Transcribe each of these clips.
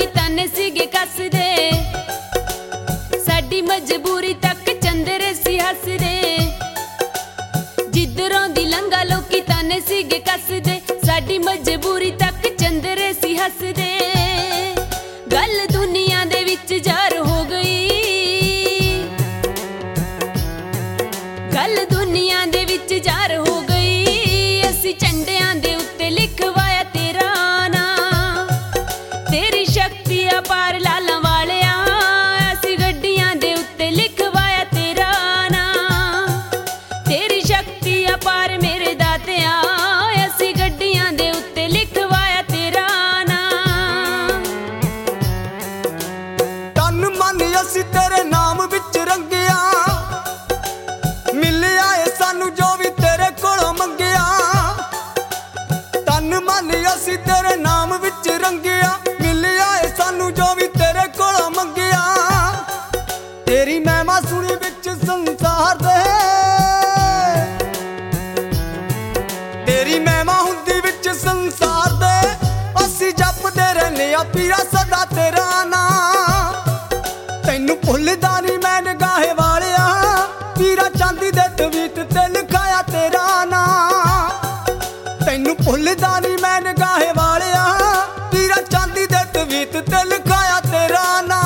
ताने सीगे कसदे, साडी मजबूरी तक चंदरे सी हसदे। जिधरों दी लंघा लोकी ताने सीगे कसदे, साडी मजबूरी तक चंदरे सी हसदे। गल दुनिया दे विच जार हो गई, गल दुनिया दे विच जार हो गई। असी झंडियां दे उत्ते लिखवाया तेरा नां, तेरी शक्ति अपार लालां वालिया। असी गड्डियां दे उत्ते लिखवाया तेरा नां, तेरी शक्ति अपार मेरे दातिया। असी गड्डियां दे उत्ते लिखवाया तेरा नां। तन मन असी तेरे नाम विच रंगिया, मिलिया ए सानू जो भी तेरे कोलों मंगिया। तन मन असी तेरे नाम विच रंगिया, मिलिया ए सानू जो भी तेरे कोलों मंगिया। तेरी महिमा सुनी विच संसार दे, तेरी महिमा हुंदी विच संसार दे। असी जपदे रहने आ पीरा सदा तेरा नां, तैनू भुलदा नहीं मैं निगाहे वालिया। पीरा चांदी दे तवीत ते लिखाया तेरा नां, तैनू भुलदा नहीं मैं निगाहे वालिया। पीरा चांदी दे तवीत ते लिखाया तेरा नां।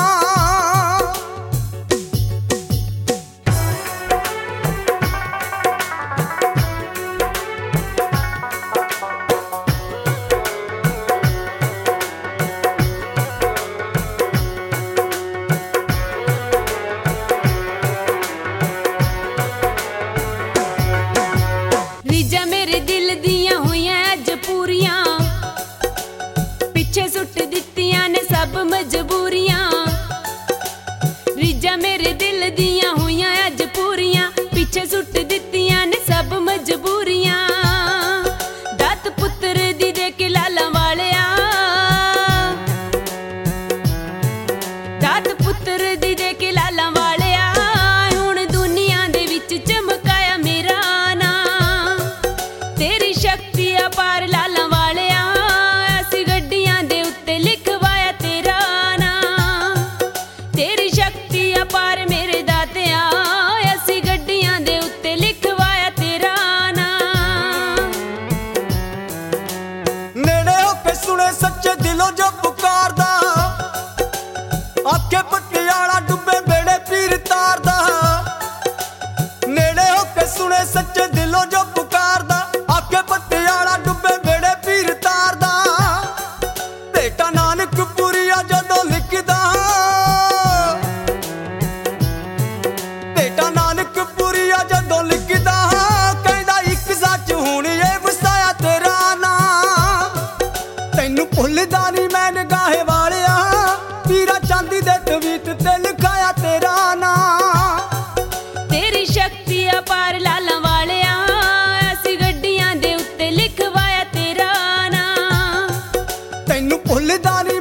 रीजा मेरे दिल दियां होइयां अज पूरियां, पिछे सुट दित्तियां ने सब मजबूरियां। रीजा मेरे दिल दियां होइयां अज पूरियां, पिछे सुट दित्तियां ने सब मजबूरियां। दात पुत्र दी दे के लालां वालिया, दात पुत्र दी दे के लालां वालिया। हुण दुनिया दे विच चमकाया मेरा नां, तेरी शक्ति अपार लालां वालिया। असी गड्डियां दे उत्ते लिखवाया तेरा नां, तेरी शक्ति अपार मेरे दातिया। असी गड्डियां दे उत्ते लिखवाया तेरा नां। नेड़े होके सुने सच्चे दिलों जो पुकारदा, आखे पटियाला डुबे बेड़े पीर तारदा। नेड़े होके सुने सच्चे दिलों जो पुकारदा, आखे पटियाला डुबे बेड़े पीर तारदा। बेटा नानक पुरिया जदों लिखदा, बेटा नानक पुरिया जदों लिखदा। कहदा इक सच हुण ये वसाया तेरा नां, तैनू भुलदा नहीं मैं निगाहे वालिया। पीरा चांदी दे तवीत ते लिखाया तेरा नां, तेरी शक्ति अपार लालां वालिया। असी गड्डियां दे उत्ते लिखवाया तेरा नां, तैनू भुलदा नहीं